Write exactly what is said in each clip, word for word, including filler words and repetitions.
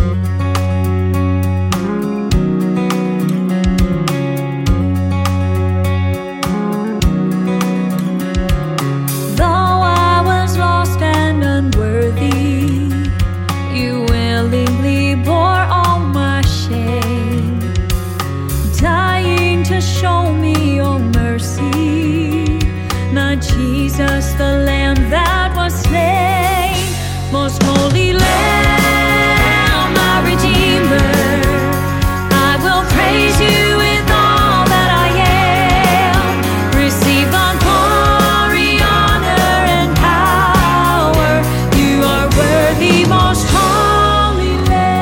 Jesus, the Lamb that was slain, most holy Lamb, my Redeemer, I will praise you with all that I am. Receive all glory, honor, and power. You are worthy, most holy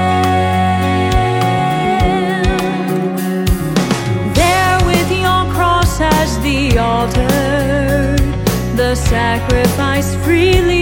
Lamb. There with your cross as the altar, the sacrifice freely